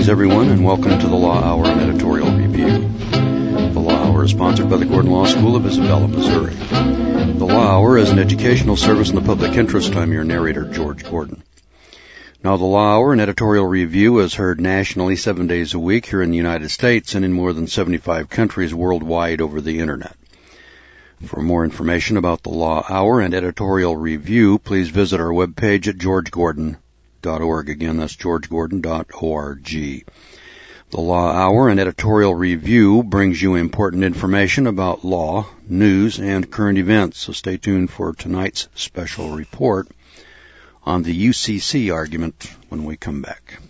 Greetings, everyone, and welcome to the Law Hour and Editorial Review. The Law Hour is sponsored by the Gordon Law School of Isabella, Missouri. The Law Hour is an educational service in the public interest. I'm your narrator, George Gordon. Now, the Law Hour and Editorial Review is heard nationally 7 days a week here in the United States and in more than 75 countries worldwide over the Internet. For more information about the Law Hour and Editorial Review, please visit our webpage at georgegordon.org. Again, that's georgegordon.org. The Law Hour and Editorial Review brings you important information about law, news, and current events, so stay tuned for tonight's special report on the UCC argument when we come back.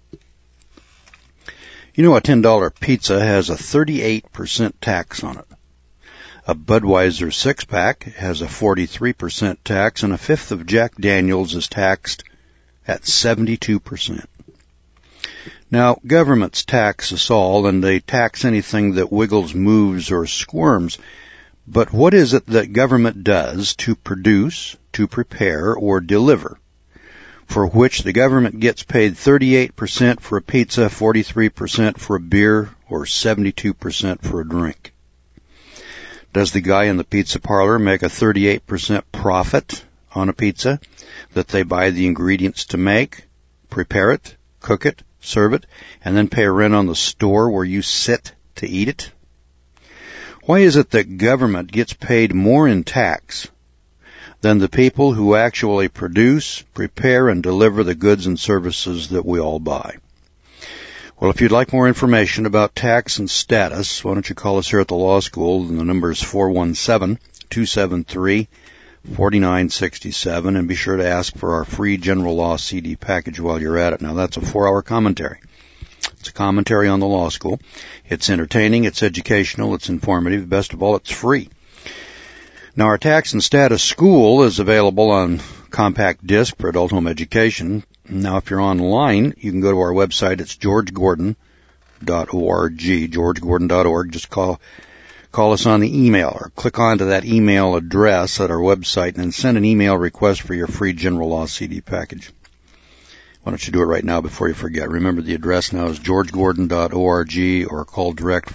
You know, a $10 pizza has a 38% tax on it. A Budweiser six-pack has a 43% tax, and a fifth of Jack Daniels is taxed at 72%. Now, governments tax us all, and they tax anything that wiggles, moves, or squirms. But what is it that government does to produce, to prepare, or deliver, for which the government gets paid 38% for a pizza, 43% for a beer, or 72% for a drink? Does the guy in the pizza parlor make a 38% profit on a pizza that they buy the ingredients to make, prepare it, cook it, serve it, and then pay rent on the store where you sit to eat it? Why is it that government gets paid more in tax than the people who actually produce, prepare, and deliver the goods and services that we all buy? Well, if you'd like more information about tax and status, why don't you call us here at the law school, and the number is 417-273-4967, and be sure to ask for our free general law CD package while you're at it. Now, that's a 4-hour commentary. It's a commentary on the law school. It's entertaining, it's educational, it's informative. Best of all, it's free. Now, our Tax and Status School is available on compact disc for adult home education. Now, if you're online, you can go to our website. It's georgegordon.org, georgegordon.org. Just call us on the email or click onto that email address at our website and send an email request for your free general law CD package. Why don't you do it right now before you forget? Remember, the address now is georgegordon.org, or call direct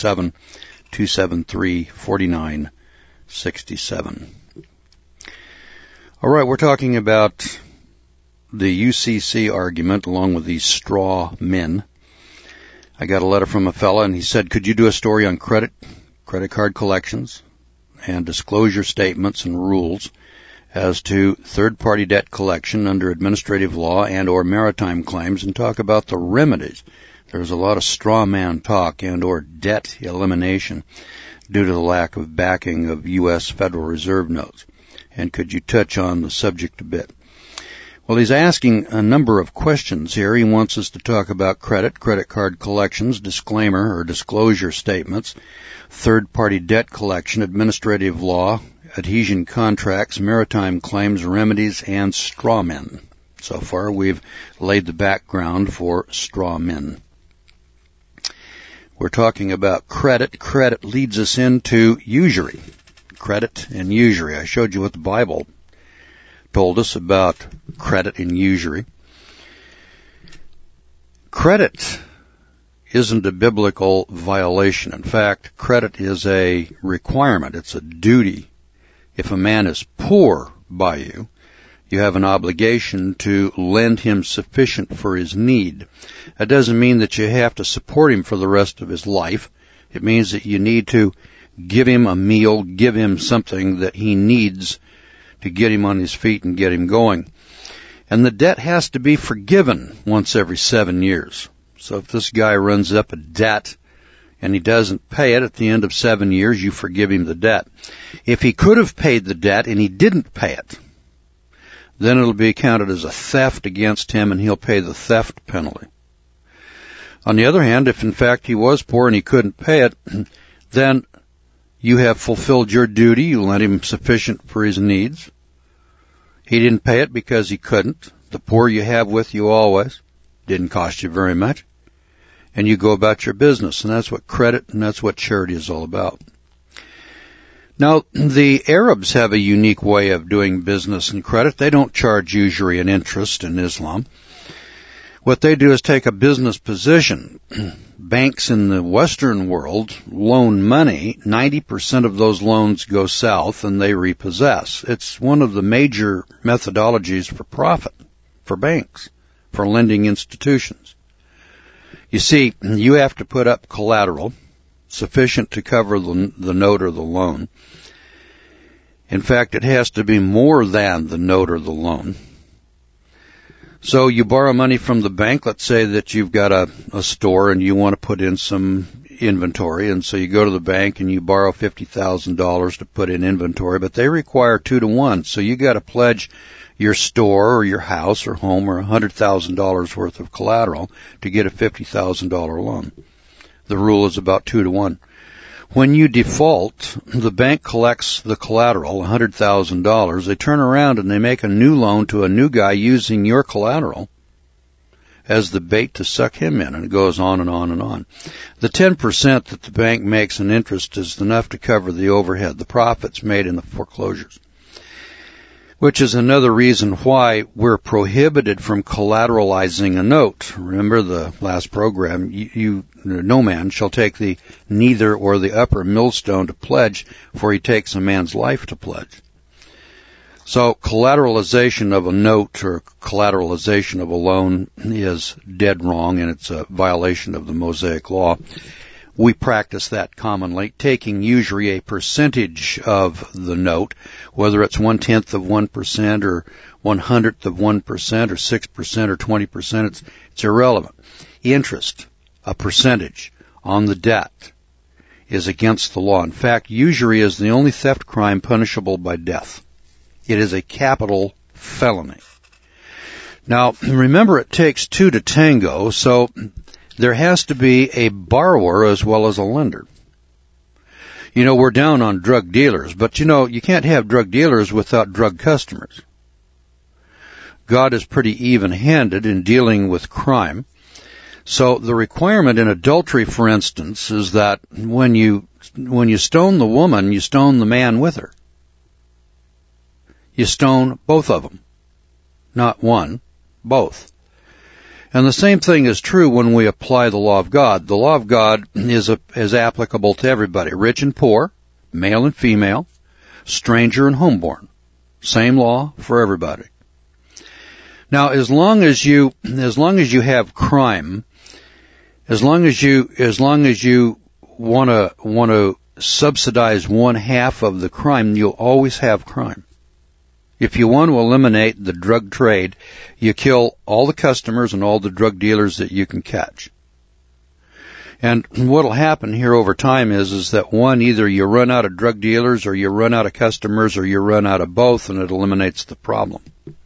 417-273-4967. All right, we're talking about the UCC argument along with these straw men. I got a letter from a fella, and he said, could you do a story on credit card collections, and disclosure statements and rules as to third-party debt collection under administrative law and or maritime claims, and talk about the remedies. There's a lot of straw man talk and or debt elimination due to the lack of backing of U.S. Federal Reserve notes. And could you touch on the subject a bit? Well, he's asking a number of questions here. He wants us to talk about credit card collections, disclaimer or disclosure statements, third-party debt collection, administrative law, adhesion contracts, maritime claims, remedies, and straw men. So far, we've laid the background for straw men. We're talking about credit. Credit leads us into usury. Credit and usury. I showed you what the Bible told us about credit and usury. Credit isn't a biblical violation. In fact, credit is a requirement. It's a duty. If a man is poor by you, you have an obligation to lend him sufficient for his need. That doesn't mean that you have to support him for the rest of his life. It means that you need to give him a meal, give him something that he needs to get him on his feet and get him going. And the debt has to be forgiven once every 7 years. So if this guy runs up a debt and he doesn't pay it at the end of 7 years, you forgive him the debt. If he could have paid the debt and he didn't pay it, then it'll be counted as a theft against him, and he'll pay the theft penalty. On the other hand, if in fact he was poor and he couldn't pay it, then you have fulfilled your duty. You lent him sufficient for his needs. He didn't pay it because he couldn't. The poor you have with you always. Didn't cost you very much. And you go about your business. And that's what credit and that's what charity is all about. Now, the Arabs have a unique way of doing business and credit. They don't charge usury and interest in Islam. What they do is take a business position. Banks in the Western world loan money. 90% of those loans go south and they repossess. It's one of the major methodologies for profit for banks, for lending institutions. You see, you have to put up collateral sufficient to cover the note or the loan. In fact, it has to be more than the note or the loan. So you borrow money from the bank. Let's say that you've got a store and you want to put in some inventory, and so you go to the bank and you borrow $50,000 to put in inventory, but they require 2 to 1. So you got to pledge your store or your house or home or $100,000 worth of collateral to get a $50,000 loan. The rule is about 2 to 1. When you default, the bank collects the collateral, $100,000. They turn around and they make a new loan to a new guy using your collateral as the bait to suck him in, and it goes on and on and on. The 10% that the bank makes in interest is enough to cover the overhead, the profits made in the foreclosures, which is another reason why we're prohibited from collateralizing a note. Remember the last program, no man shall take the neither or the upper millstone to pledge, for he takes a man's life to pledge. So collateralization of a note or collateralization of a loan is dead wrong, and it's a violation of the Mosaic Law. We practice that commonly, taking usually a percentage of the note, whether it's 1/10 of 1% or 1/100th of 1% or 6% or 20%, it's irrelevant. Interest, a percentage on the debt, is against the law. In fact, usury is the only theft crime punishable by death. It is a capital felony. Now, remember, it takes 2 to tango, so there has to be a borrower as well as a lender. You know, we're down on drug dealers, but you can't have drug dealers without drug customers. God is pretty even-handed in dealing with crime. So the requirement in adultery, for instance, is that when you stone the woman, you stone the man with her. You stone both of them. Not one, both. And the same thing is true when we apply the law of God. The law of God is applicable to everybody, rich and poor, male and female, stranger and homeborn. Same law for everybody. Now, as long as you have crime, as long as you want to subsidize 1/2 of the crime, you'll always have crime. If you want to eliminate the drug trade, you kill all the customers and all the drug dealers that you can catch. And what will happen here over time is that either you run out of drug dealers or you run out of customers or you run out of both, and it eliminates the problem.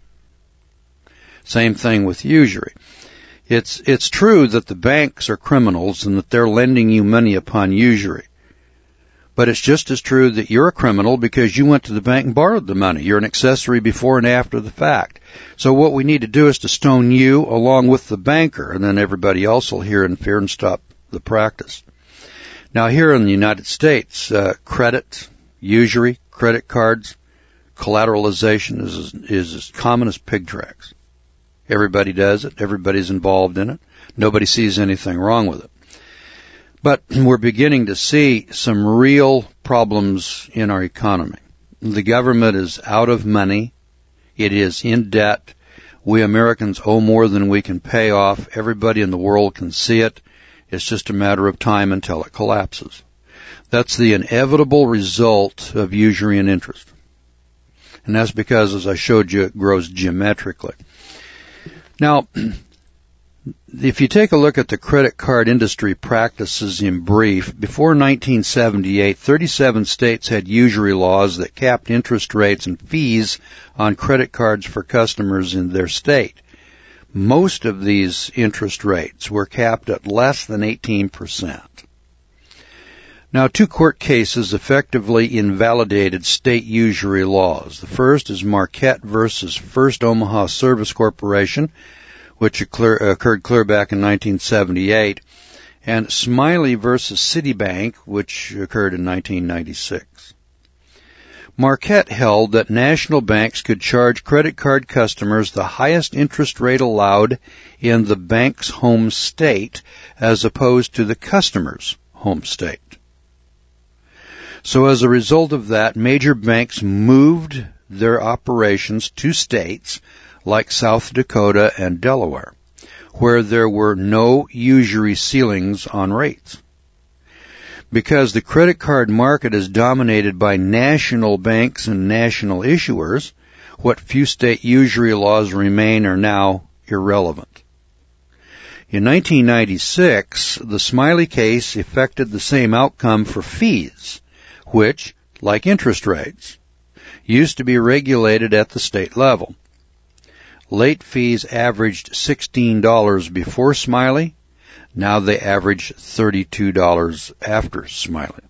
Same thing with usury. It's true that the banks are criminals and that they're lending you money upon usury. But it's just as true that you're a criminal because you went to the bank and borrowed the money. You're an accessory before and after the fact. So what we need to do is to stone you along with the banker, and then everybody else will hear in fear and stop the practice. Now here in the United States, credit, usury, credit cards, collateralization is as common as pig tracks. Everybody does it. Everybody's involved in it. Nobody sees anything wrong with it. But we're beginning to see some real problems in our economy. The government is out of money. It is in debt. We Americans owe more than we can pay off. Everybody in the world can see it. It's just a matter of time until it collapses. That's the inevitable result of usury and interest. And that's because, as I showed you, it grows geometrically. Now, if you take a look at the credit card industry practices in brief, before 1978, 37 states had usury laws that capped interest rates and fees on credit cards for customers in their state. Most of these interest rates were capped at less than 18%. Now, 2 court cases effectively invalidated state usury laws. The first is Marquette versus First Omaha Service Corporation, which occurred clear back in 1978, and Smiley versus Citibank, which occurred in 1996. Marquette held that national banks could charge credit card customers the highest interest rate allowed in the bank's home state as opposed to the customer's home state. So as a result of that, major banks moved their operations to states like South Dakota and Delaware, where there were no usury ceilings on rates. Because the credit card market is dominated by national banks and national issuers, what few state usury laws remain are now irrelevant. In 1996, the Smiley case effected the same outcome for fees, which, like interest rates, used to be regulated at the state level. Late fees averaged $16 before Smiley. Now they average $32 after Smiley.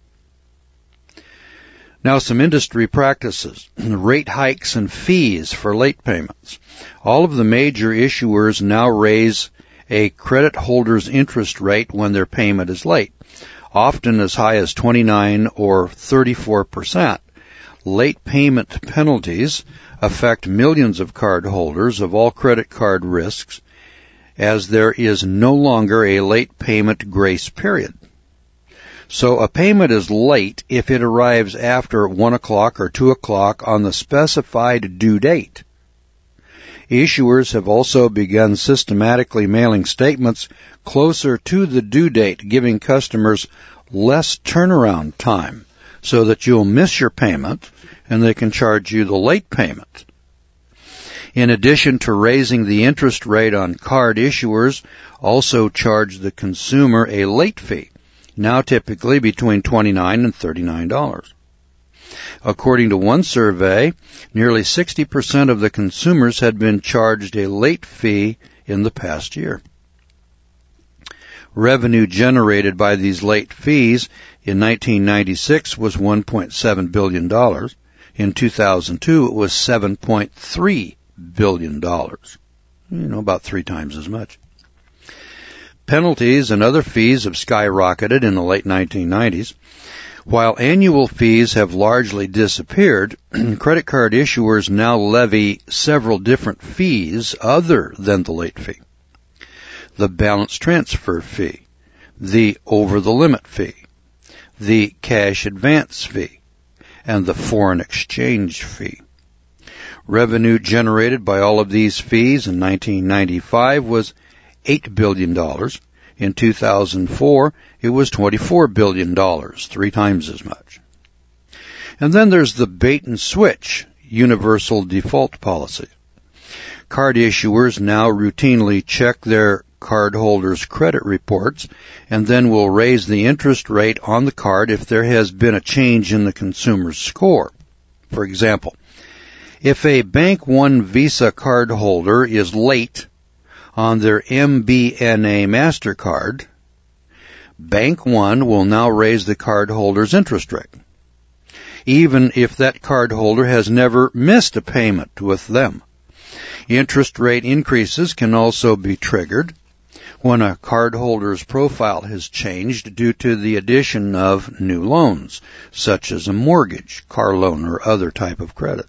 Now some industry practices, rate hikes and fees for late payments. All of the major issuers now raise a credit holder's interest rate when their payment is late, often as high as 29 or 34%. Late payment penalties affect millions of card holders of all credit card risks, as there is no longer a late payment grace period. So a payment is late if it arrives after 1 o'clock or 2 o'clock on the specified due date. Issuers have also begun systematically mailing statements closer to the due date, giving customers less turnaround time so that you'll miss your payment and they can charge you the late payment. In addition to raising the interest rate on card, issuers also charge the consumer a late fee, now typically between $29 and $39. According to one survey, nearly 60% of the consumers had been charged a late fee in the past year. Revenue generated by these late fees in 1996 was $1.7 billion. In 2002, it was $7.3 billion. About 3 times as much. Penalties and other fees have skyrocketed in the late 1990s. While annual fees have largely disappeared, credit card issuers now levy several different fees other than the late fee. The balance transfer fee, the over-the-limit fee, the cash advance fee, and the foreign exchange fee. Revenue generated by all of these fees in 1995 was $8 billion. In 2004, it was $24 billion, 3 times as much. And then there's the bait and switch universal default policy. Card issuers now routinely check their cardholders' credit reports and then will raise the interest rate on the card if there has been a change in the consumer's score. For example, if a Bank One Visa cardholder is late on their MBNA MasterCard, Bank One will now raise the cardholder's interest rate, even if that cardholder has never missed a payment with them. Interest rate increases can also be triggered when a cardholder's profile has changed due to the addition of new loans, such as a mortgage, car loan, or other type of credit.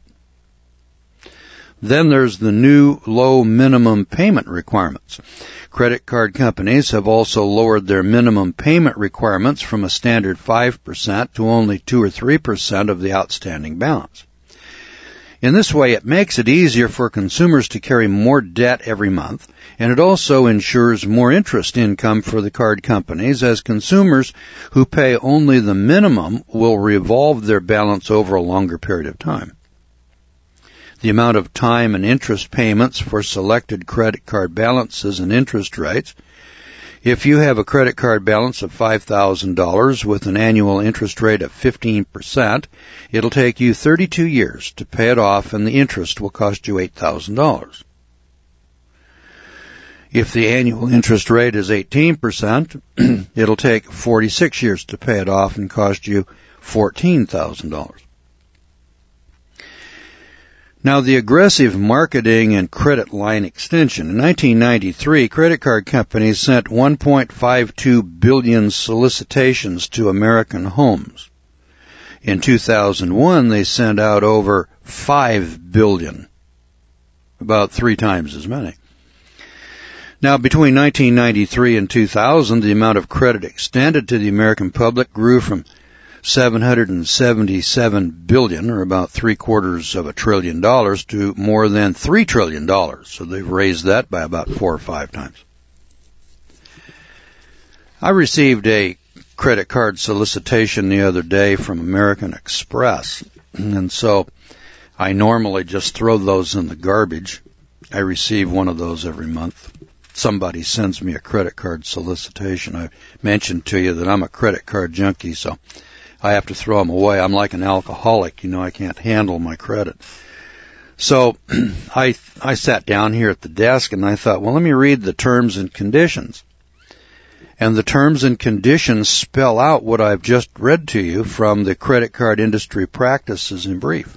Then there's the new low minimum payment requirements. Credit card companies have also lowered their minimum payment requirements from a standard 5% to only 2 or 3% of the outstanding balance. In this way, it makes it easier for consumers to carry more debt every month, and it also ensures more interest income for the card companies, as consumers who pay only the minimum will revolve their balance over a longer period of time. The amount of time and interest payments for selected credit card balances and interest rates. If you have a credit card balance of $5,000 with an annual interest rate of 15%, it'll take you 32 years to pay it off, and the interest will cost you $8,000. If the annual interest rate is 18%, it'll take 46 years to pay it off and cost you $14,000. Now, the aggressive marketing and credit line extension. In 1993, credit card companies sent 1.52 billion solicitations to American homes. In 2001, they sent out over 5 billion, about 3 times as many. Now, between 1993 and 2000, the amount of credit extended to the American public grew from $777 billion, or about $750 billion, to more than $3 trillion. So they've raised that by about 4 or 5 times. I received a credit card solicitation the other day from American Express, and so I normally just throw those in the garbage. I receive one of those every month. Somebody sends me a credit card solicitation. I mentioned to you that I'm a credit card junkie, so I have to throw them away. I'm like an alcoholic, I can't handle my credit. So I sat down here at the desk and I thought, well, let me read the terms and conditions. And the terms and conditions spell out what I've just read to you from the credit card industry practices in brief.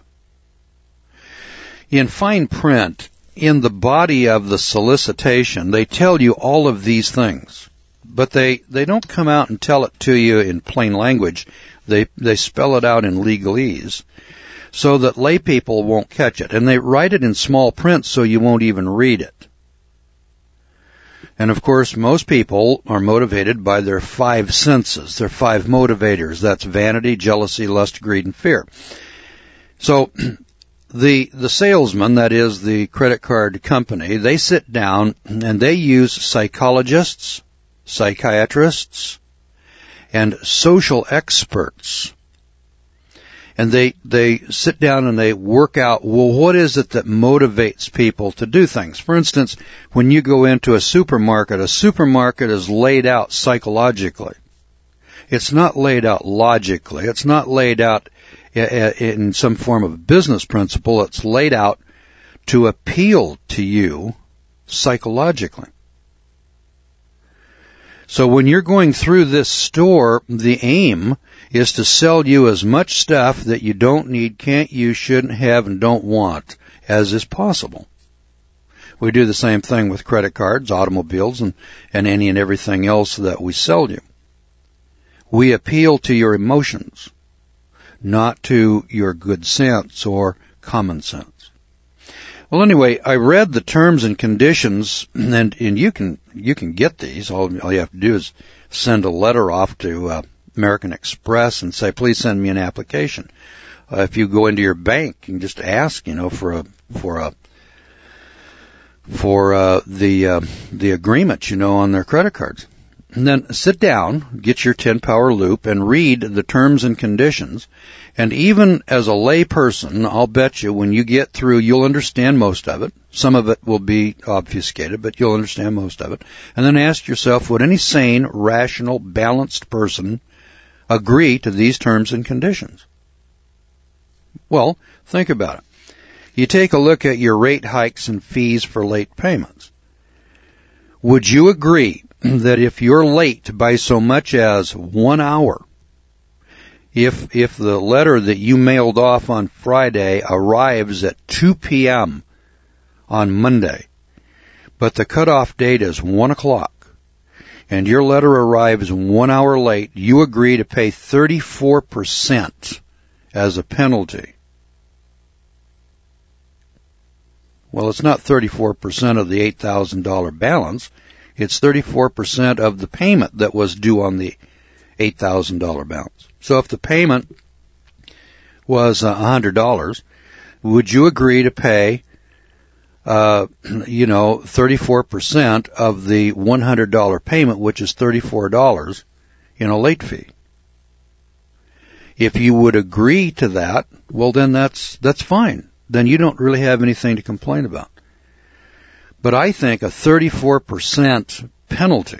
In fine print, in the body of the solicitation, they tell you all of these things, but they don't come out and tell it to you in plain language. They spell it out in legalese so that lay people won't catch it. And they write it in small print so you won't even read it. And of course, most people are motivated by their 5 senses, their 5 motivators. That's vanity, jealousy, lust, greed, and fear. So the salesman, that is the credit card company, they sit down and they use psychologists, psychiatrists, and social experts. And they sit down and they work out, well, what is it that motivates people to do things? For instance, when you go into a supermarket is laid out psychologically. It's not laid out logically. It's not laid out in some form of business principle. It's laid out to appeal to you psychologically. So when you're going through this store, the aim is to sell you as much stuff that you don't need, can't use, shouldn't have, and don't want as is possible. We do the same thing with credit cards, automobiles, and any and everything else that we sell you. We appeal to your emotions, not to your good sense or common sense. Well, anyway, I read the terms and conditions, and you can get these. All you have to do is send a letter off to American Express and say, please send me an application. If you go into your bank, you can just ask, for the agreement, on their credit cards. And then sit down, get your 10-power loop, and read the terms and conditions. And even as a lay person, I'll bet you when you get through, you'll understand most of it. Some of it will be obfuscated, but you'll understand most of it. And then ask yourself, would any sane, rational, balanced person agree to these terms and conditions? Well, think about it. You take a look at your rate hikes and fees for late payments. Would you agree that if you're late by so much as 1 hour, if the letter that you mailed off on Friday arrives at 2 p.m. on Monday, but the cutoff date is 1 o'clock, and your letter arrives 1 hour late, you agree to pay 34% as a penalty? Well, it's not 34% of the $8,000 balance. It's 34% of the payment that was due on the $8,000 balance. So if the payment was $100, would you agree to pay, 34% of the $100 payment, which is $34 in a late fee? If you would agree to that, well, then that's fine. Then you don't really have anything to complain about. But I think a 34% penalty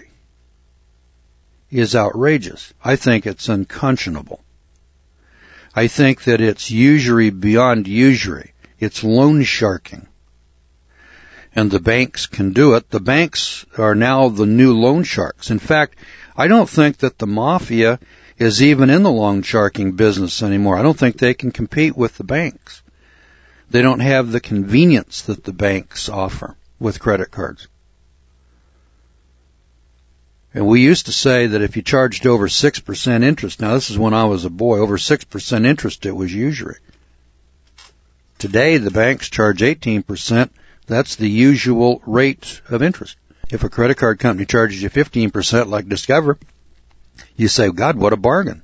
is outrageous. I think it's unconscionable. I think that it's usury beyond usury. It's loan sharking. And the banks can do it. The banks are now the new loan sharks. In fact, I don't think that the mafia is even in the loan sharking business anymore. I don't think they can compete with the banks. They don't have the convenience that the banks offer with credit cards. And we used to say that if you charged over 6% interest, now this is when I was a boy, over 6% interest, it was usury. Today, the banks charge 18%. That's the usual rate of interest. If a credit card company charges you 15% like Discover, you say, God, what a bargain.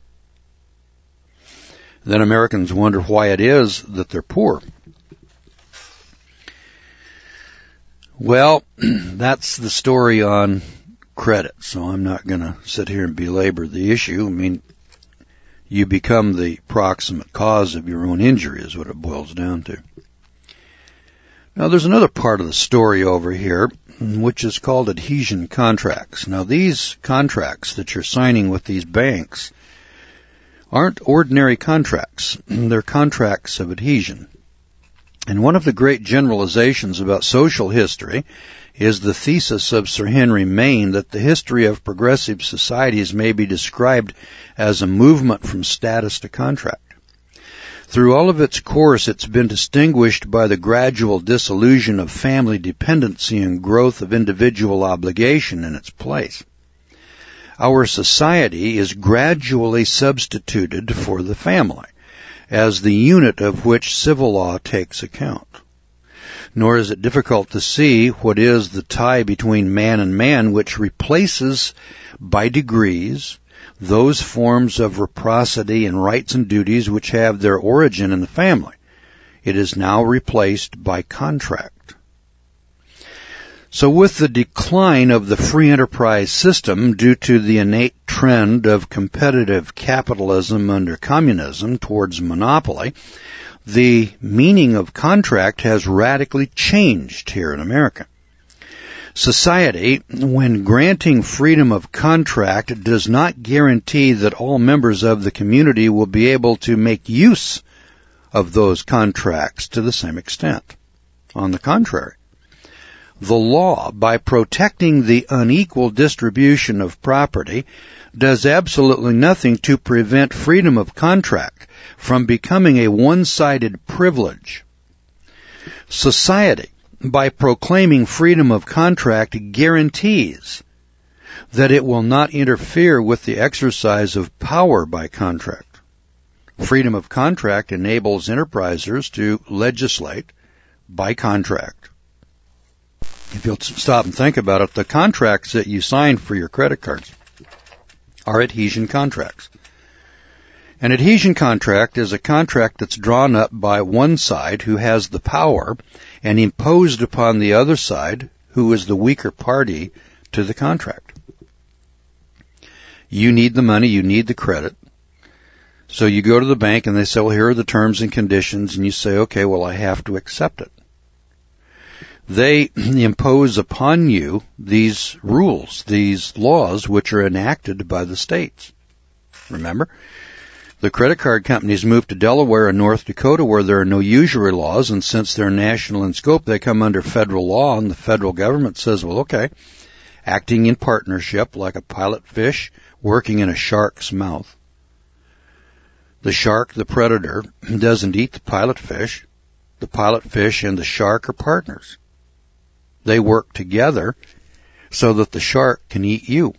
Then Americans wonder why it is that they're poor. Well, that's the story on credit, so I'm not going to sit here and belabor the issue. I mean, you become the proximate cause of your own injury is what it boils down to. Now, there's another part of the story over here, which is called adhesion contracts. Now, these contracts that you're signing with these banks aren't ordinary contracts. They're contracts of adhesion. And one of the great generalizations about social history is the thesis of Sir Henry Maine that the history of progressive societies may be described as a movement from status to contract. Through all of its course, it's been distinguished by the gradual dissolution of family dependency and growth of individual obligation in its place. Our society is gradually substituted for the family as the unit of which civil law takes account. Nor is it difficult to see what is the tie between man and man which replaces, by degrees, those forms of reciprocity and rights and duties which have their origin in the family. It is now replaced by contract. So with the decline of the free enterprise system due to the innate trend of competitive capitalism under communism towards monopoly, the meaning of contract has radically changed here in America. Society, when granting freedom of contract, does not guarantee that all members of the community will be able to make use of those contracts to the same extent. On the contrary, the law, by protecting the unequal distribution of property, does absolutely nothing to prevent freedom of contract from becoming a one-sided privilege. Society, by proclaiming freedom of contract, guarantees that it will not interfere with the exercise of power by contract. Freedom of contract enables enterprisers to legislate by contract. If you'll stop and think about it, the contracts that you sign for your credit cards are adhesion contracts. An adhesion contract is a contract that's drawn up by one side who has the power and imposed upon the other side who is the weaker party to the contract. You need the money, you need the credit. So you go to the bank and they say, well, here are the terms and conditions, and you say, okay, well, I have to accept it. They impose upon you these rules, these laws, which are enacted by the states. Remember? The credit card companies moved to Delaware and North Dakota where there are no usury laws, and since they're national in scope, they come under federal law, and the federal government says, well, okay, acting in partnership like a pilot fish working in a shark's mouth. The shark, the predator, doesn't eat the pilot fish. The pilot fish and the shark are partners. They work together so that the shark can eat you.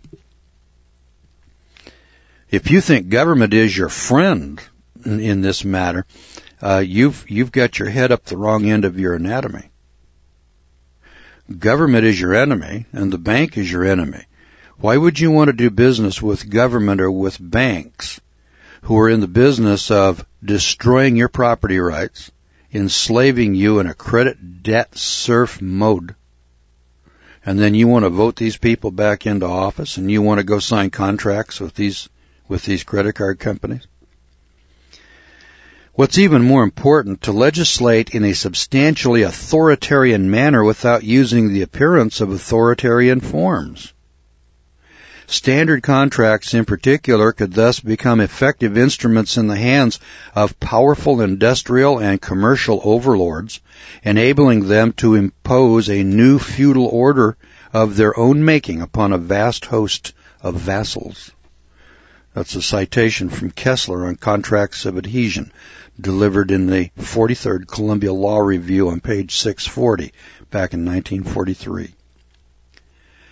If you think government is your friend in this matter, you've got your head up the wrong end of your anatomy. Government is your enemy, and the bank is your enemy. Why would you want to do business with government or with banks who are in the business of destroying your property rights, enslaving you in a credit debt serf mode? And then you want to vote these people back into office, and you want to go sign contracts with these credit card companies? What's even more important, to legislate in a substantially authoritarian manner without using the appearance of authoritarian forms. Standard contracts in particular could thus become effective instruments in the hands of powerful industrial and commercial overlords, enabling them to impose a new feudal order of their own making upon a vast host of vassals. That's a citation from Kessler on Contracts of Adhesion, delivered in the 43rd Columbia Law Review on page 640, back in 1943.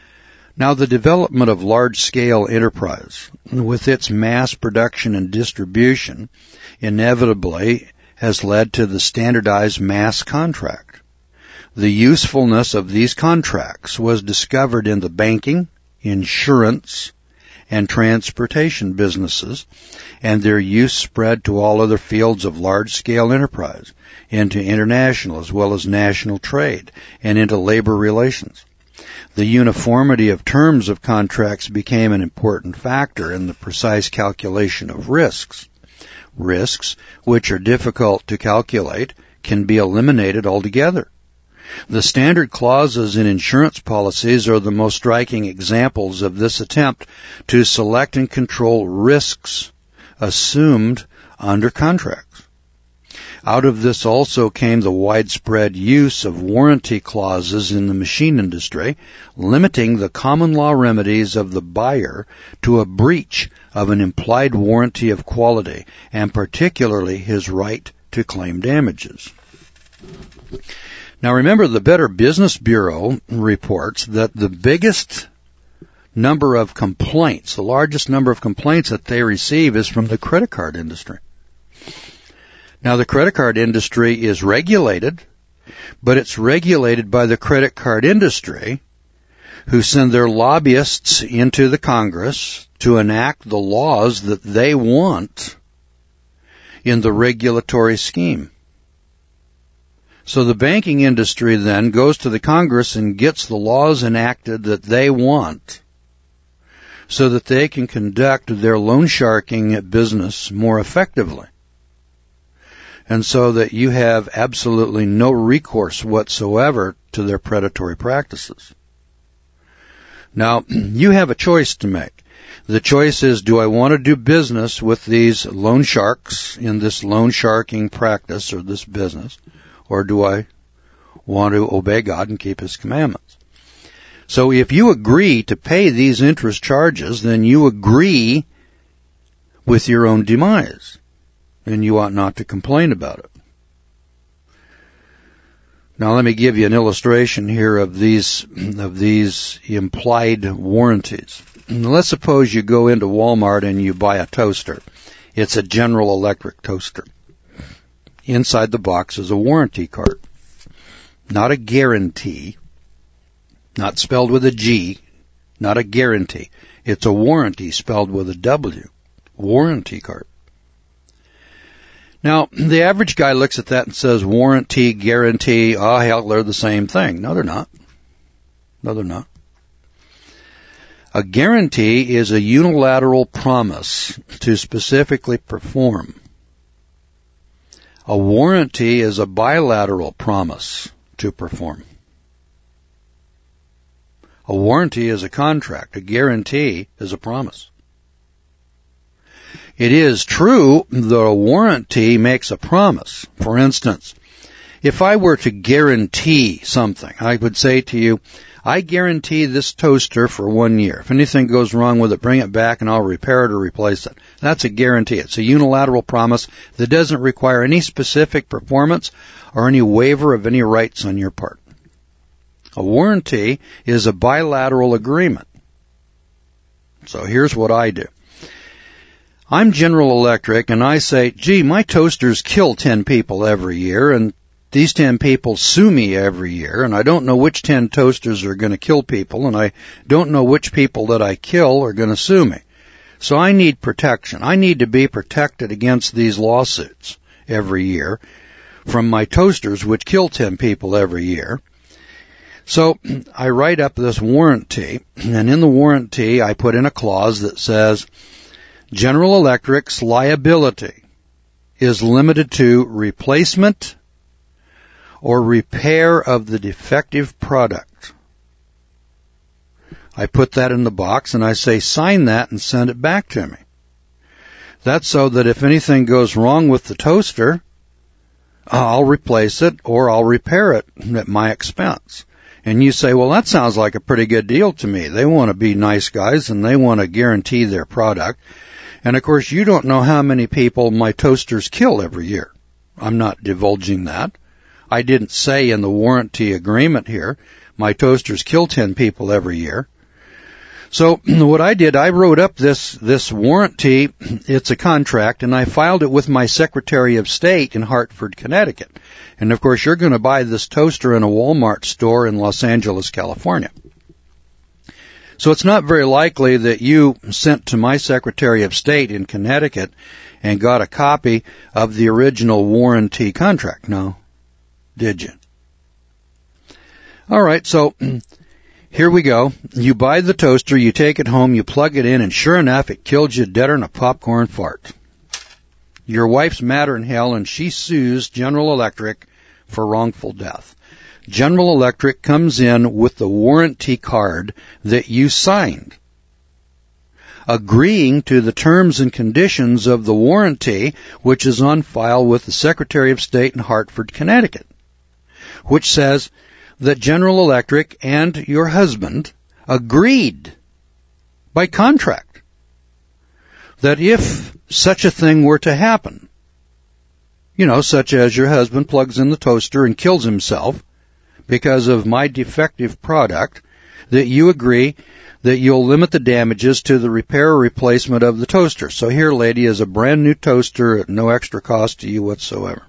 Now, the development of large-scale enterprise, with its mass production and distribution, inevitably has led to the standardized mass contract. The usefulness of these contracts was discovered in the banking, insurance, and transportation businesses, and their use spread to all other fields of large-scale enterprise, into international as well as national trade, and into labor relations. The uniformity of terms of contracts became an important factor in the precise calculation of risks. Risks, which are difficult to calculate, can be eliminated altogether. The standard clauses in insurance policies are the most striking examples of this attempt to select and control risks assumed under contracts. Out of this also came the widespread use of warranty clauses in the machine industry, limiting the common law remedies of the buyer to a breach of an implied warranty of quality, and particularly his right to claim damages. Now remember, the Better Business Bureau reports that the biggest number of complaints, the largest number of complaints that they receive is from the credit card industry. Now, the credit card industry is regulated, but it's regulated by the credit card industry, who send their lobbyists into the Congress to enact the laws that they want in the regulatory scheme. So the banking industry then goes to the Congress and gets the laws enacted that they want so that they can conduct their loan sharking business more effectively. And so that you have absolutely no recourse whatsoever to their predatory practices. Now, you have a choice to make. The choice is, do I want to do business with these loan sharks in this loan sharking practice or this business, or do I want to obey God and keep His commandments? So if you agree to pay these interest charges, then you agree with your own demise. And you ought not to complain about it. Now let me give you an illustration here of these implied warranties. Let's suppose you go into Walmart and you buy a toaster. It's a General Electric toaster. Inside the box is a warranty card. Not a guarantee. Not spelled with a G. Not a guarantee. It's a warranty spelled with a W. Warranty card. Now, the average guy looks at that and says, warranty, guarantee, oh, hell, they're the same thing. No, they're not. No, they're not. A guarantee is a unilateral promise to specifically perform. A warranty is a bilateral promise to perform. A warranty is a contract. A guarantee is a promise. It is true that a warranty makes a promise. For instance, if I were to guarantee something, I would say to you, I guarantee this toaster for 1 year. If anything goes wrong with it, bring it back and I'll repair it or replace it. That's a guarantee. It's a unilateral promise that doesn't require any specific performance or any waiver of any rights on your part. A warranty is a bilateral agreement. So here's what I do. I'm General Electric, and I say, gee, my toasters kill 10 people every year, and these 10 people sue me every year, and I don't know which 10 toasters are going to kill people, and I don't know which people that I kill are going to sue me. So I need protection. I need to be protected against these lawsuits every year from my toasters, which kill 10 people every year. So I write up this warranty, and in the warranty I put in a clause that says, General Electric's liability is limited to replacement or repair of the defective product. I put that in the box and I say, sign that and send it back to me. That's so that if anything goes wrong with the toaster, I'll replace it or I'll repair it at my expense. And you say, well, that sounds like a pretty good deal to me. They want to be nice guys and they want to guarantee their product. And, of course, you don't know how many people my toasters kill every year. I'm not divulging that. I didn't say in the warranty agreement here, my toasters kill 10 people every year. So what I did, I wrote up this warranty. It's a contract, and I filed it with my Secretary of State in Hartford, Connecticut. And of course, you're going to buy this toaster in a Walmart store in Los Angeles, California. So it's not very likely that you sent to my Secretary of State in Connecticut and got a copy of the original warranty contract. No, did you? All right, so here we go. You buy the toaster, you take it home, you plug it in, and sure enough, it kills you deader than a popcorn fart. Your wife's madder than hell, and she sues General Electric for wrongful death. General Electric comes in with the warranty card that you signed, agreeing to the terms and conditions of the warranty, which is on file with the Secretary of State in Hartford, Connecticut, which says that General Electric and your husband agreed by contract that if such a thing were to happen, such as your husband plugs in the toaster and kills himself because of my defective product, that you agree that you'll limit the damages to the repair or replacement of the toaster. So here, lady, is a brand new toaster at no extra cost to you whatsoever.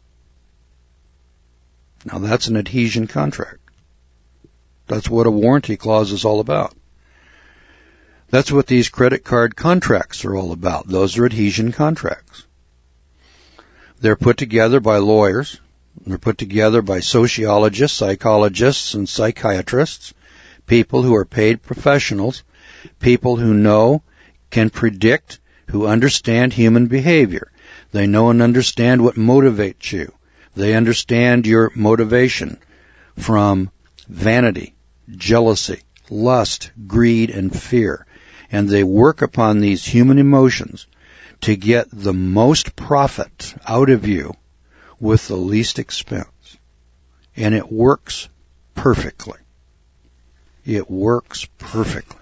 Now that's an adhesion contract. That's what a warranty clause is all about. That's what these credit card contracts are all about. Those are adhesion contracts. They're put together by lawyers. They're put together by sociologists, psychologists, and psychiatrists, people who are paid professionals, people who know, can predict, who understand human behavior. They know and understand what motivates you. They understand your motivation from vanity, jealousy, lust, greed, and fear. And they work upon these human emotions to get the most profit out of you with the least expense. And it works perfectly. It works perfectly.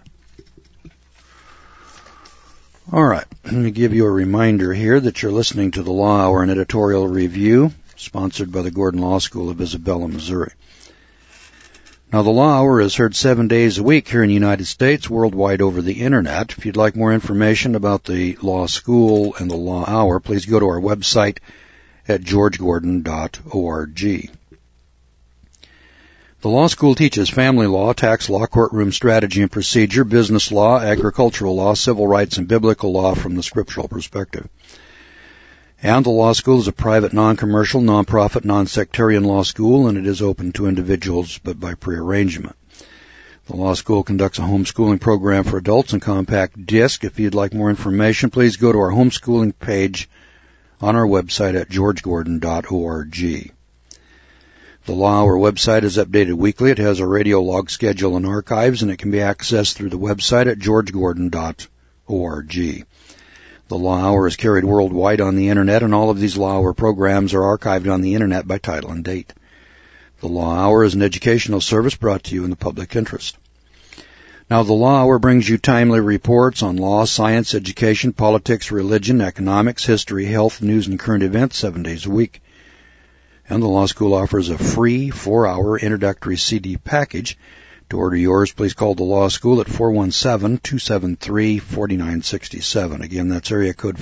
All right, let me give you a reminder here that you're listening to the Law Hour and Editorial Review, sponsored by the Gordon Law School of Isabella, Missouri. Now, the Law Hour is heard 7 days a week here in the United States, worldwide over the Internet. If you'd like more information about the Law School and the Law Hour, please go to our website at georgegordon.org. The law school teaches family law, tax law, courtroom strategy and procedure, business law, agricultural law, civil rights, and biblical law from the scriptural perspective. And the law school is a private, non-commercial, non-profit, non-sectarian law school, and it is open to individuals, but by prearrangement. The law school conducts a homeschooling program for adults and compact disc. If you'd like more information, please go to our homeschooling page on our website at georgegordon.org. The Law Hour website is updated weekly. It has a radio log schedule and archives, and it can be accessed through the website at georgegordon.org. The Law Hour is carried worldwide on the Internet, and all of these Law Hour programs are archived on the Internet by title and date. The Law Hour is an educational service brought to you in the public interest. Now, the Law Hour brings you timely reports on law, science, education, politics, religion, economics, history, health, news, and current events 7 days a week. And the Law School offers a free 4-hour introductory CD package. To order yours, please call the Law School at 417-273-4967. Again, that's area code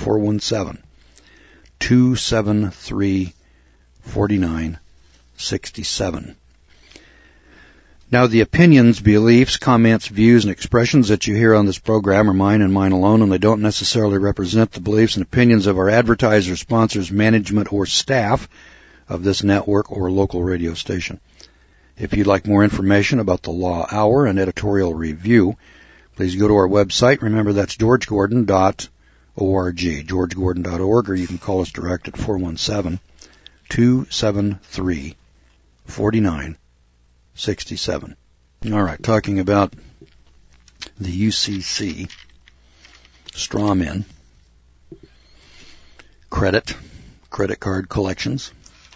417-273-4967. Now, the opinions, beliefs, comments, views, and expressions that you hear on this program are mine and mine alone, and they don't necessarily represent the beliefs and opinions of our advertisers, sponsors, management, or staff of this network or local radio station. If you'd like more information about the Law Hour and Editorial Review, please go to our website. Remember, that's georgegordon.org, georgegordon.org, or you can call us direct at 417-273-4967. All right, talking about the UCC, straw men, credit card collections.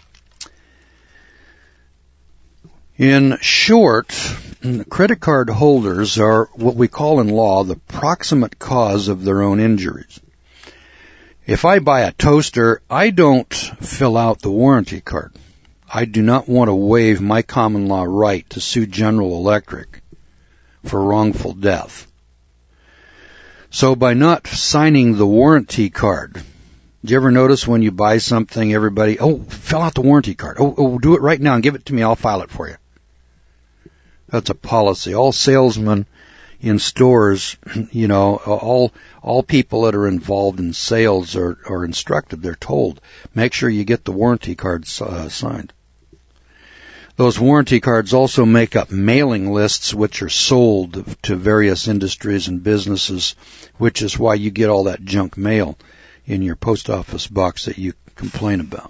In short, credit card holders are what we call in law the proximate cause of their own injuries. If I buy a toaster, I don't fill out the warranty card. I do not want to waive my common law right to sue General Electric for wrongful death. So by not signing the warranty card, did you ever notice when you buy something, everybody, fill out the warranty card. Do it right now and give it to me. I'll file it for you. That's a policy. All salesmen in stores, all people that are involved in sales are instructed. They're told, make sure you get the warranty card signed. Those warranty cards also make up mailing lists which are sold to various industries and businesses, which is why you get all that junk mail in your post office box that you complain about.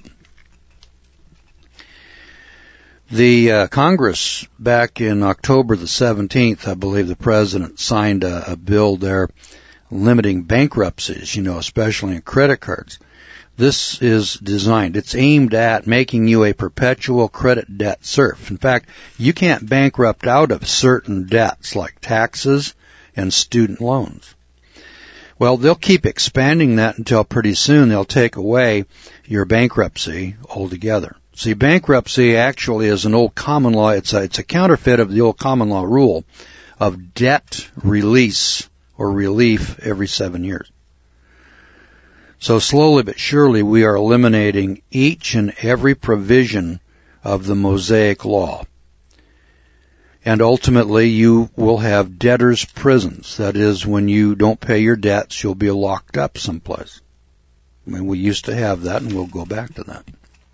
The Congress, back in October the 17th, I believe the President signed a bill there limiting bankruptcies, especially in credit cards. This is designed, it's aimed at making you a perpetual credit debt serf. In fact, you can't bankrupt out of certain debts like taxes and student loans. Well, they'll keep expanding that until pretty soon they'll take away your bankruptcy altogether. See, bankruptcy actually is an old common law. It's a counterfeit of the old common law rule of debt release or relief every 7 years. So slowly but surely we are eliminating each and every provision of the Mosaic Law. And ultimately you will have debtors' prisons. That is, when you don't pay your debts, you'll be locked up someplace. I mean, we used to have that, and we'll go back to that.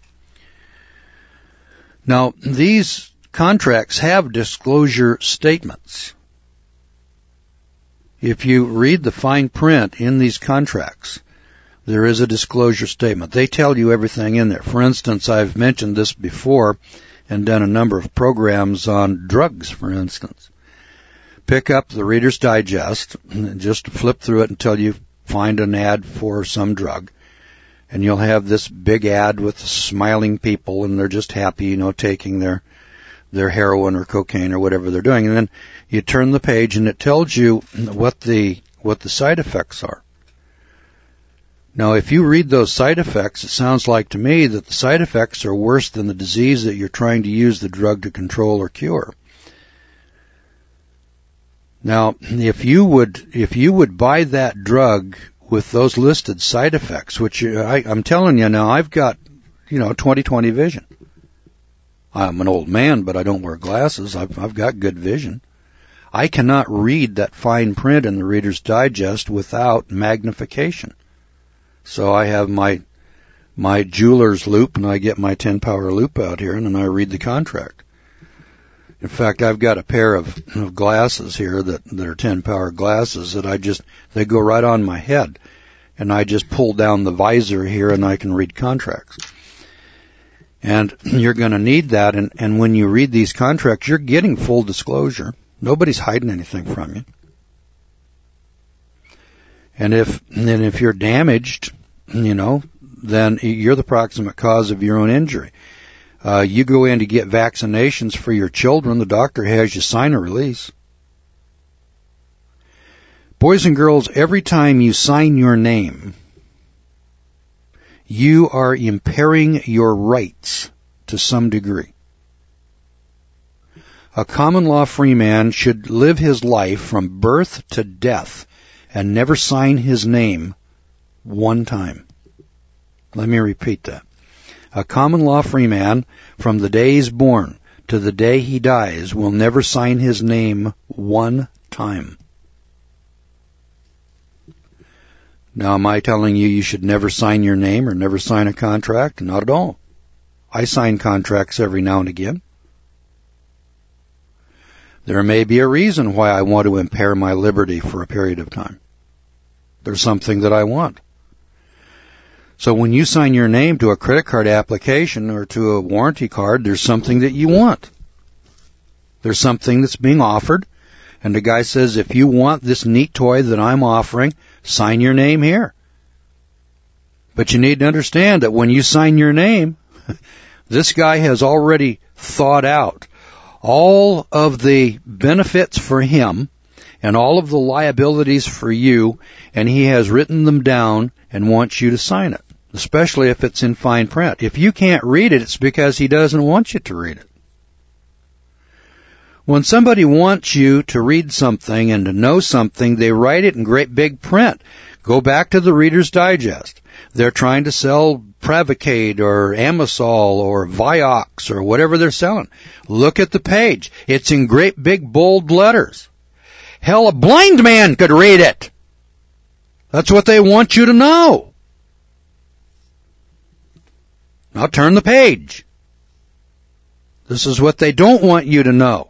Now, these contracts have disclosure statements. If you read the fine print in these contracts, there is a disclosure statement. They tell you everything in there. For instance, I've mentioned this before and done a number of programs on drugs, for instance. Pick up the Reader's Digest and just flip through it until you find an ad for some drug. And you'll have this big ad with smiling people, and they're just happy, taking their heroin or cocaine or whatever they're doing. And then you turn the page, and it tells you what the side effects are. Now, if you read those side effects, it sounds like to me that the side effects are worse than the disease that you're trying to use the drug to control or cure. Now, if you would buy that drug with those listed side effects, which I'm telling you now, I've got, 20/20 vision. I'm an old man, but I don't wear glasses. I've got good vision. I cannot read that fine print in the Reader's Digest without magnification. So I have my jeweler's loop, and I get my 10-power loop out here, and then I read the contract. In fact, I've got a pair of glasses here that are 10-power glasses that they go right on my head, and I just pull down the visor here, and I can read contracts. And you're going to need that, and when you read these contracts, you're getting full disclosure. Nobody's hiding anything from you. And if you're damaged, then you're the proximate cause of your own injury. You go in to get vaccinations for your children, the doctor has you sign a release. Boys and girls, every time you sign your name, you are impairing your rights to some degree. A common law free man should live his life from birth to death and never sign his name one time. Let me repeat that. A common law free man, from the day he's born to the day he dies, will never sign his name one time. Now, am I telling you should never sign your name or never sign a contract? Not at all. I sign contracts every now and again. There may be a reason why I want to impair my liberty for a period of time. There's something that I want. So when you sign your name to a credit card application or to a warranty card, there's something that you want. There's something that's being offered, and the guy says, if you want this neat toy that I'm offering, sign your name here. But you need to understand that when you sign your name, this guy has already thought out all of the benefits for him and all of the liabilities for you, and he has written them down and wants you to sign it, especially if it's in fine print. If you can't read it, it's because he doesn't want you to read it. When somebody wants you to read something and to know something, they write it in great big print. Go back to the Reader's Digest. They're trying to sell Prevacade or Amisol or Vioxx or whatever they're selling. Look at the page. It's in great big bold letters. Hell, a blind man could read it. That's what they want you to know. Now turn the page. This is what they don't want you to know.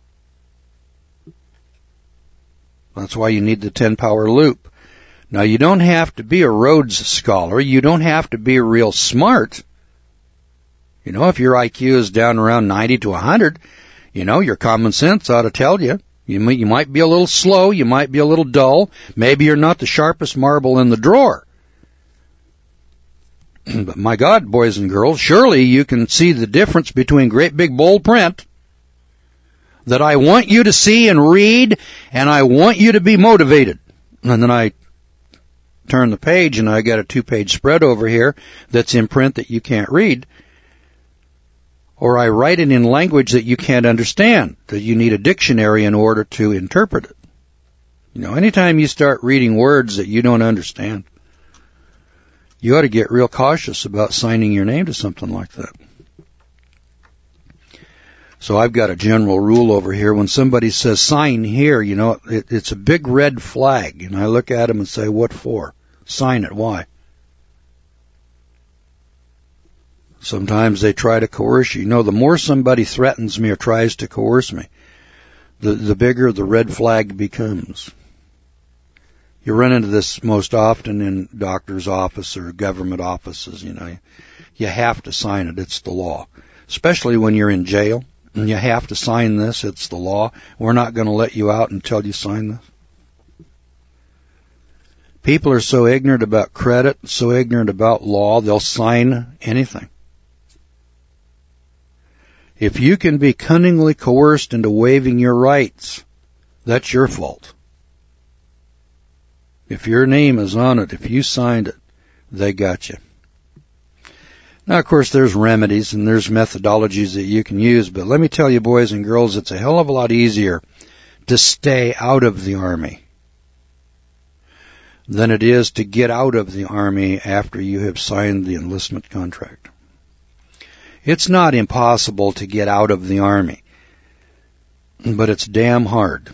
That's why you need the 10-power loop. Now, you don't have to be a Rhodes Scholar. You don't have to be real smart. You know, if your IQ is down around 90 to 100, you know, your common sense ought to tell you. You might be a little slow. You might be a little dull. Maybe you're not the sharpest marble in the drawer. But my God, boys and girls, surely you can see the difference between great big bold print that I want you to see and read, and I want you to be motivated. And then I turn the page, and I got a 2-page spread over here that's in print that you can't read. Or I write it in language that you can't understand, that you need a dictionary in order to interpret it. You know, anytime you start reading words that you don't understand, you ought to get real cautious about signing your name to something like that. So I've got a general rule over here. When somebody says sign here, you know, it's a big red flag. And I look at them and say, what for? Sign it. Why? Sometimes they try to coerce you. You know, the more somebody threatens me or tries to coerce me, the bigger the red flag becomes. You run into this most often in doctor's office or government offices, you know. You have to sign it. It's the law. Especially when you're in jail. And you have to sign this. It's the law. We're not going to let you out until you sign this. People are so ignorant about credit, so ignorant about law, they'll sign anything. If you can be cunningly coerced into waiving your rights, that's your fault. If your name is on it, if you signed it, they got you. Now, of course, there's remedies and there's methodologies that you can use, but let me tell you, boys and girls, it's a hell of a lot easier to stay out of the Army than it is to get out of the Army after you have signed the enlistment contract. It's not impossible to get out of the Army, but it's damn hard.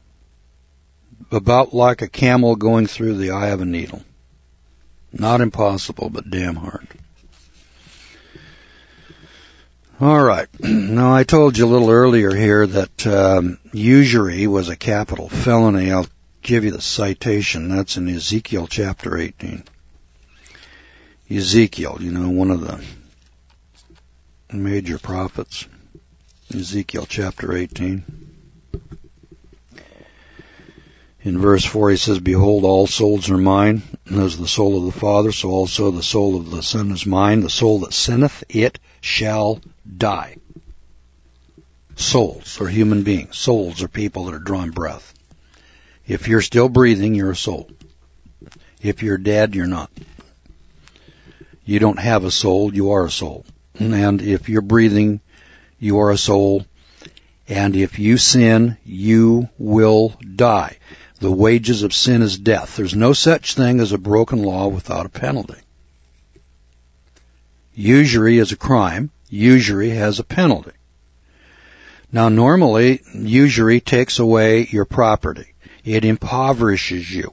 About like a camel going through the eye of a needle. Not impossible, but damn hard. All right. Now, I told you a little earlier here that usury was a capital felony. I'll give you the citation. That's in Ezekiel chapter 18. Ezekiel, you know, one of the major prophets. Ezekiel chapter 18. In verse 4 he says, "Behold, all souls are mine, and as the soul of the Father, so also the soul of the Son is mine. The soul that sinneth, it shall die." Souls are human beings. Souls are people that are drawing breath. If you're still breathing, you're a soul. If you're dead, you're not. You don't have a soul, you are a soul. And if you're breathing, you are a soul. And if you sin, you will die. The wages of sin is death. There's no such thing as a broken law without a penalty. Usury is a crime. Usury has a penalty. Now, normally, usury takes away your property. It impoverishes you.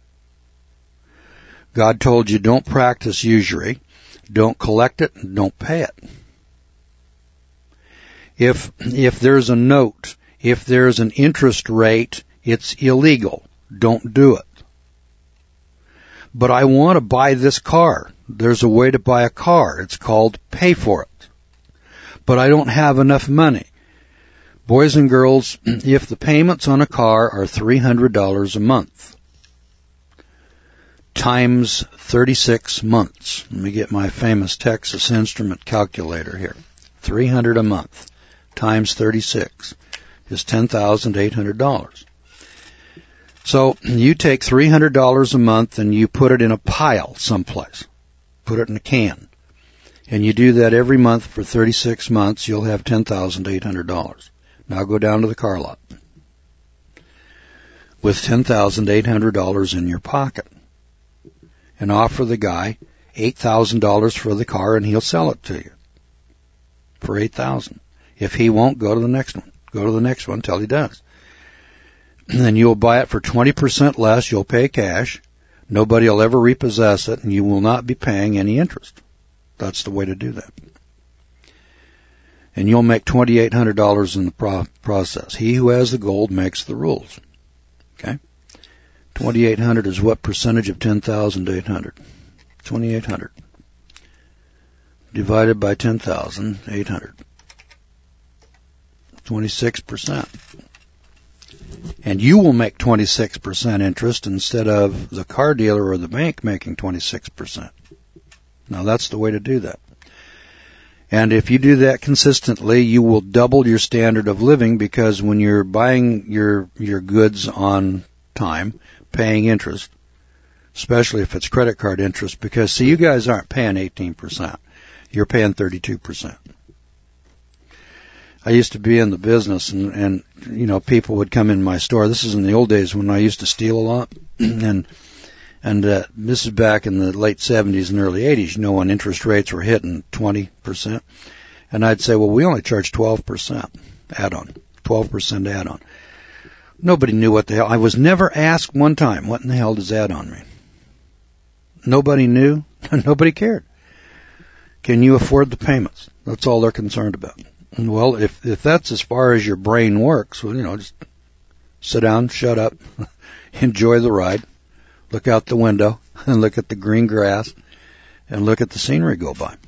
God told you don't practice usury, don't collect it, and don't pay it. If there's a note, if there's an interest rate, it's illegal. Don't do it. But I want to buy this car. There's a way to buy a car. It's called pay for it. But I don't have enough money. Boys and girls, if the payments on a car are $300 a month, times 36 months. Let me get my famous Texas Instrument calculator here. $300 a month times 36 is $10,800. So you take $300 a month and you put it in a pile someplace. Put it in a can. And you do that every month for 36 months, you'll have $10,800. Now go down to the car lot with $10,800 in your pocket and offer the guy $8,000 for the car, and he'll sell it to you for $8,000. If he won't, go to the next one. Go to the next one until he does. And then you'll buy it for 20% less. You'll pay cash. Nobody will ever repossess it, and you will not be paying any interest. That's the way to do that. And you'll make $2,800 in the process. He who has the gold makes the rules. Okay? 2,800 is what percentage of 10,800? 2,800 divided by 10,800. 26%. And you will make 26% interest instead of the car dealer or the bank making 26%. Now that's the way to do that. And if you do that consistently, you will double your standard of living, because when you're buying your goods on time, paying interest, especially if it's credit card interest, because see, you guys aren't paying 18%. You're paying 32%. I used to be in the business, and you know, people would come in my store. This is in the old days when I used to steal a lot, and this is back in the late 70s and early 80s, you know, when interest rates were hitting 20%. And I'd say, well, we only charge 12% add-on, 12% add-on. Nobody knew what the hell. I was never asked one time, what in the hell does add-on mean? Nobody knew. Nobody cared. Can you afford the payments? That's all they're concerned about. And well, if that's as far as your brain works, well, you know, just sit down, shut up, enjoy the ride. Look out the window and look at the green grass and look at the scenery go by.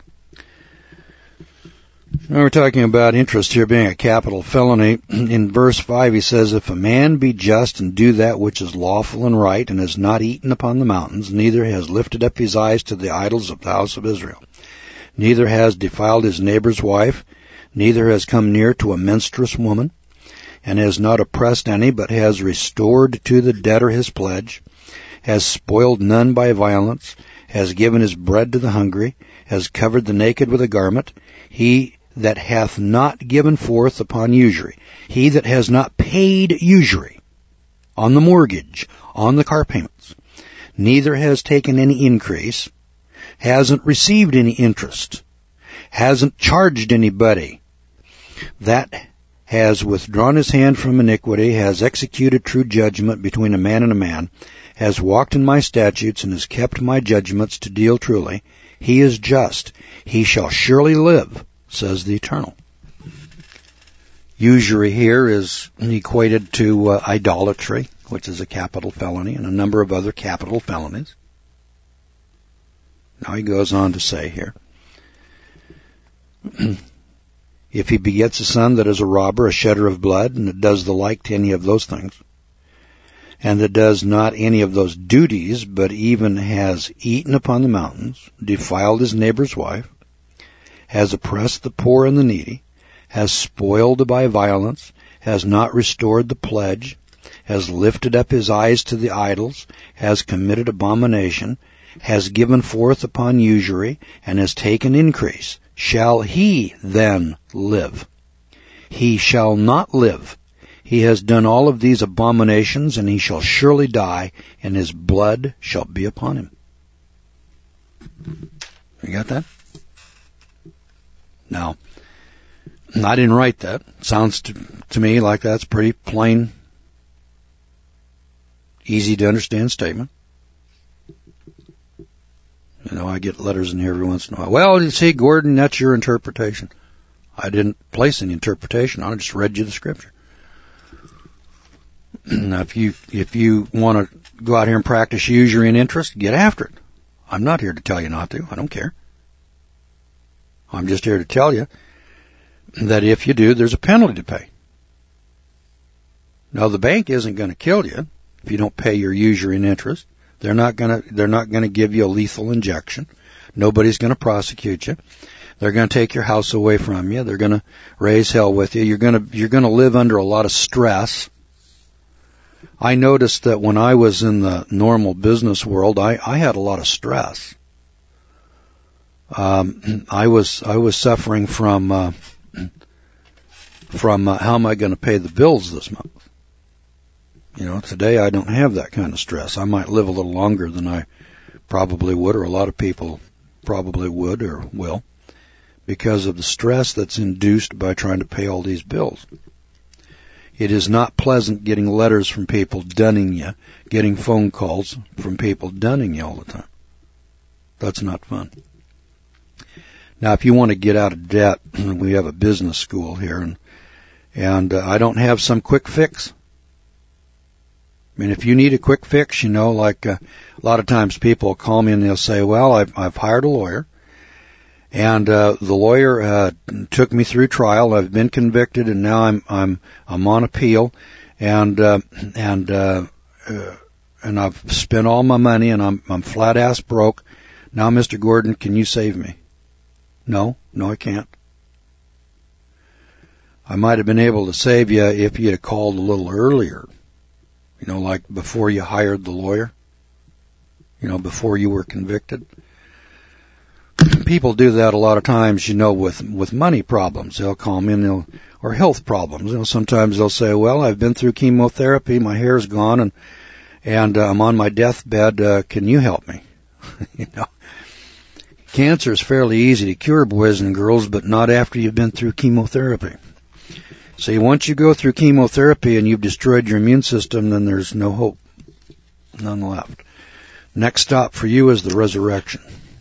Now we're talking about interest here being a capital felony. In verse 5 he says, if a man be just and do that which is lawful and right, and has not eaten upon the mountains, neither has lifted up his eyes to the idols of the house of Israel, neither has defiled his neighbor's wife, neither has come near to a menstruous woman, and has not oppressed any, but has restored to the debtor his pledge, has spoiled none by violence, has given his bread to the hungry, has covered the naked with a garment, he that hath not given forth upon usury, he that has not paid usury on the mortgage, on the car payments, neither has taken any increase, hasn't received any interest, hasn't charged anybody, that has withdrawn his hand from iniquity, has executed true judgment between a man and a man, has walked in my statutes and has kept my judgments to deal truly, he is just. He shall surely live, says the Eternal. Usury here is equated to idolatry, which is a capital felony, and a number of other capital felonies. Now he goes on to say here, if he begets a son that is a robber, a shedder of blood, and that does the like to any of those things, and that does not any of those duties, but even has eaten upon the mountains, defiled his neighbor's wife, has oppressed the poor and the needy, has spoiled by violence, has not restored the pledge, has lifted up his eyes to the idols, has committed abomination, has given forth upon usury, and has taken increase, shall he then live? He shall not live. He has done all of these abominations, and he shall surely die, and his blood shall be upon him. You got that? Now, I didn't write that. Sounds to me like that's pretty plain, easy to understand statement. You know, I get letters in here every once in a while. Well, you see, Gordon, that's your interpretation. I didn't place any interpretation on it. I just read you the scripture. Now, if you want to go out here and practice usury and interest, get after it. I'm not here to tell you not to. I don't care. I'm just here to tell you that if you do, there's a penalty to pay. Now, the bank isn't going to kill you if you don't pay your usury and interest. They're not going to give you a lethal injection. Nobody's going to prosecute you. They're going to take your house away from you. They're going to raise hell with you. You're going to live under a lot of stress. I noticed that when I was in the normal business world, I had a lot of stress. I was suffering from from how am I going to pay the bills this month? Today I don't have that kind of stress. I might live a little longer than I probably would, or a lot of people probably would or will, because of the stress that's induced by trying to pay all these bills. It is not pleasant getting letters from people dunning you, getting phone calls from people dunning you all the time. That's not fun. Now, if you want to get out of debt, we have a business school here, and I don't have some quick fix. I mean, if you need a quick fix, like a lot of times people call me and they'll say, well, I've hired a lawyer, and the lawyer took me through trial. I've been convicted, and now I'm on appeal, and I've spent all my money, and I'm flat ass broke. Now, Mr. Gordon, can you save me? No, I can't. I might have been able to save you if you'd have called a little earlier. Like before you hired the lawyer, before you were convicted. People do that a lot of times, with money problems. They'll call me or health problems. Sometimes they'll say, well, I've been through chemotherapy, my hair's gone, and I'm on my deathbed, can you help me? Cancer is fairly easy to cure, boys and girls, but not after you've been through chemotherapy. See, once you go through chemotherapy and you've destroyed your immune system, then there's no hope. None left. Next stop for you is the resurrection.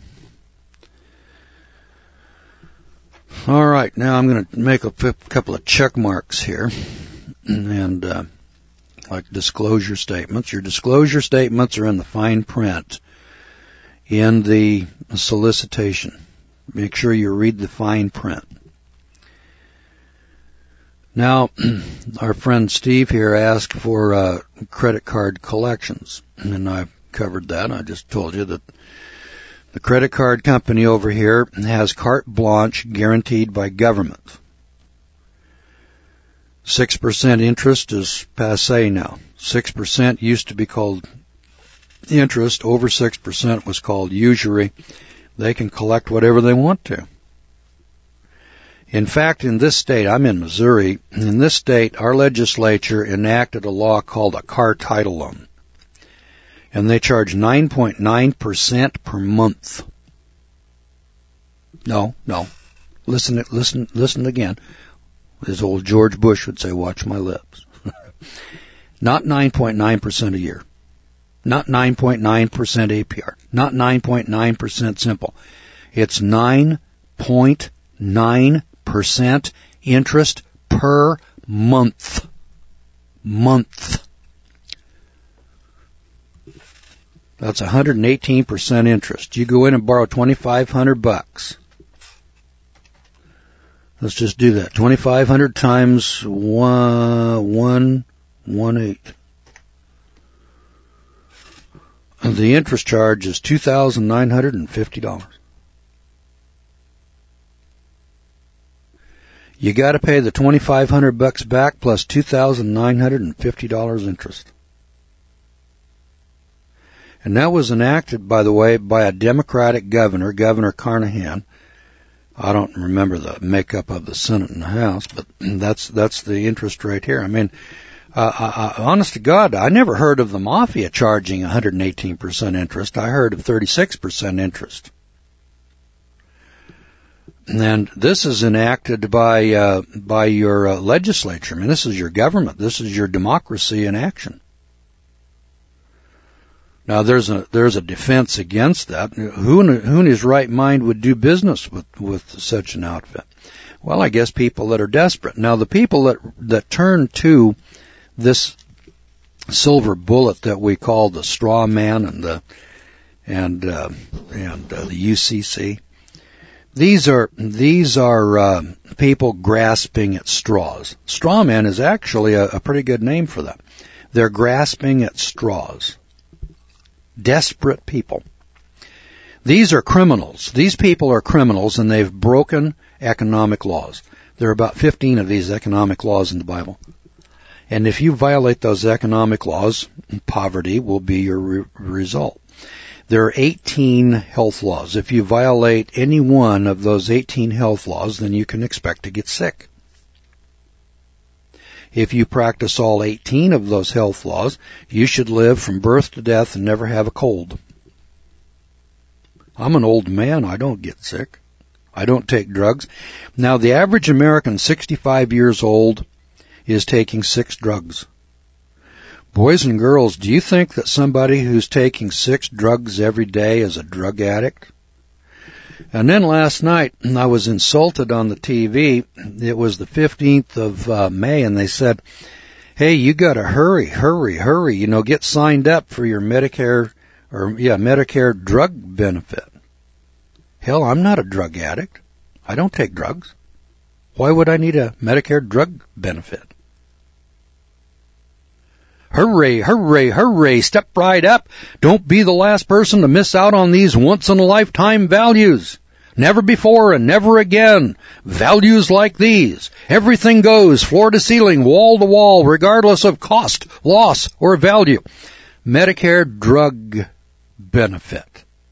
All right, now I'm going to make a couple of check marks here, and like disclosure statements. Your disclosure statements are in the fine print in the solicitation. Make sure you read the fine print. Now, our friend Steve here asked for credit card collections, and I've covered that. I just told you that the credit card company over here has carte blanche guaranteed by government. 6% interest is passé now. 6% used to be called interest. Over 6% was called usury. They can collect whatever they want to. In fact, in this state, I'm in Missouri, in this state, our legislature enacted a law called a car title loan. And they charge 9.9% per month. No. Listen again. As old George Bush would say, watch my lips. Not 9.9% a year. Not 9.9% APR. Not 9.9% simple. It's 9.9% interest per month. That's 118% interest. You go in and borrow $2,500. Let's just do that. 2,500 times 118. The interest charge is $2,950. You got to pay the $2,500 back plus $2,950 interest. And that was enacted, by the way, by a Democratic governor, Governor Carnahan. I don't remember the makeup of the Senate and the House, but that's the interest rate here. I mean, honest to God, I never heard of the mafia charging 118% interest. I heard of 36% interest. And this is enacted by your legislature. I mean, this is your government. This is your democracy in action. Now, there's a defense against that. Who in his right mind would do business with such an outfit? Well, I guess people that are desperate. Now, the people that turn to this silver bullet that we call the straw man and the UCC. These are people grasping at straws. Straw man is actually a pretty good name for that. They're grasping at straws. Desperate people. These are criminals. These people are criminals, and they've broken economic laws. There are about 15 of these economic laws in the Bible. And if you violate those economic laws, poverty will be your result. There are 18 health laws. If you violate any one of those 18 health laws, then you can expect to get sick. If you practice all 18 of those health laws, you should live from birth to death and never have a cold. I'm an old man. I don't get sick. I don't take drugs. Now, the average American 65 years old is taking 6 drugs. Boys and girls, do you think that somebody who's taking 6 drugs every day is a drug addict? And then last night, I was insulted on the TV. It was the 15th of May, and they said, hey, you got to hurry, get signed up for your Medicare drug benefit. Hell, I'm not a drug addict. I don't take drugs. Why would I need a Medicare drug benefit? Hooray, step right up. Don't be the last person to miss out on these once-in-a-lifetime values. Never before and never again. Values like these. Everything goes, floor to ceiling, wall to wall, regardless of cost, loss, or value. Medicare drug benefit.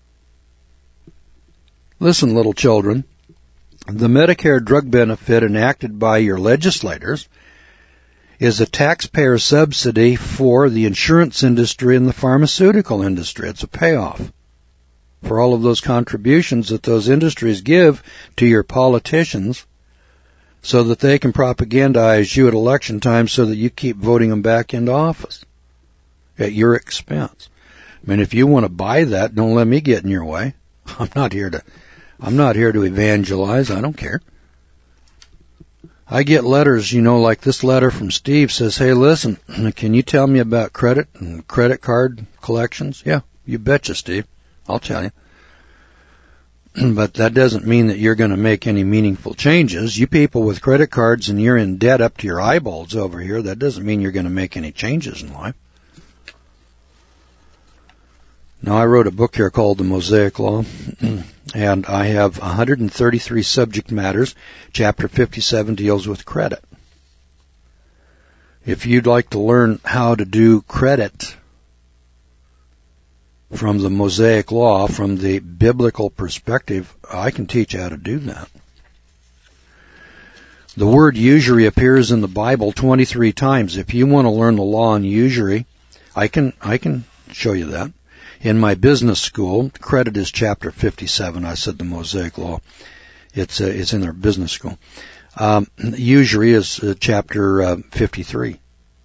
Listen, little children, the Medicare drug benefit enacted by your legislators is a taxpayer subsidy for the insurance industry and the pharmaceutical industry. It's a payoff for all of those contributions that those industries give to your politicians so that they can propagandize you at election time so that you keep voting them back into office at your expense. I mean, if you want to buy that, don't let me get in your way. I'm not here to evangelize. I don't care. I get letters, like this letter from Steve says, hey, listen, can you tell me about credit and credit card collections? Yeah, you betcha, Steve. I'll tell you. But that doesn't mean that you're going to make any meaningful changes. You people with credit cards and you're in debt up to your eyeballs over here, that doesn't mean you're going to make any changes in life. Now, I wrote a book here called The Mosaic Law, and I have 133 subject matters. Chapter 57 deals with credit. If you'd like to learn how to do credit from the Mosaic Law, from the biblical perspective, I can teach you how to do that. The word usury appears in the Bible 23 times. If you want to learn the law on usury, I can show you that. In my business school, credit is chapter 57. I said the Mosaic Law. It's in their business school. Usury is chapter 53. I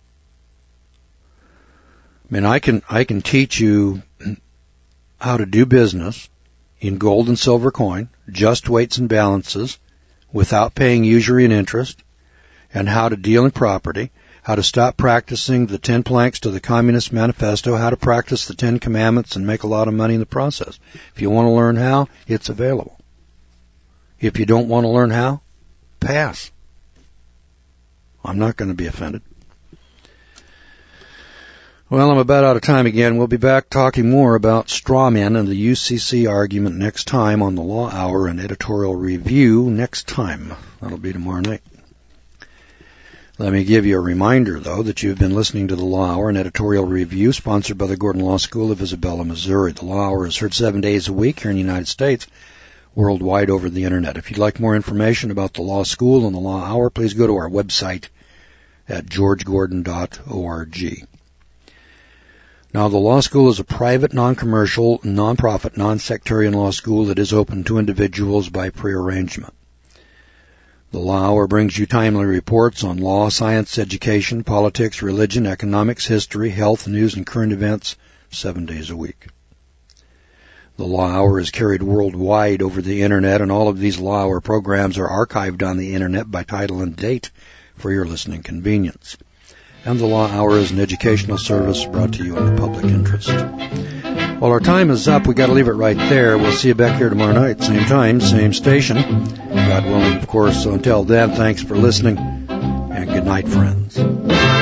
mean, I can teach you how to do business in gold and silver coin, just weights and balances, without paying usury and interest, and how to deal in property, how to stop practicing the 10 planks to the Communist Manifesto, how to practice the 10 Commandments and make a lot of money in the process. If you want to learn how, it's available. If you don't want to learn how, pass. I'm not going to be offended. Well, I'm about out of time again. We'll be back talking more about straw men and the UCC argument next time on the Law Hour and Editorial Review next time. That'll be tomorrow night. Let me give you a reminder, though, that you've been listening to the Law Hour, an editorial review sponsored by the Gordon Law School of Isabella, Missouri. The Law Hour is heard 7 days a week here in the United States, worldwide over the Internet. If you'd like more information about the Law School and the Law Hour, please go to our website at georgegordon.org. Now, the Law School is a private, non-commercial, non-profit, non-sectarian law school that is open to individuals by prearrangement. The Law Hour brings you timely reports on law, science, education, politics, religion, economics, history, health, news, and current events 7 days a week. The Law Hour is carried worldwide over the Internet, and all of these Law Hour programs are archived on the Internet by title and date for your listening convenience. And the Law Hour is an educational service brought to you in the public interest. Well, our time is up. We got to leave it right there. We'll see you back here tomorrow night, same time, same station. God willing, of course. So until then, thanks for listening, and good night, friends.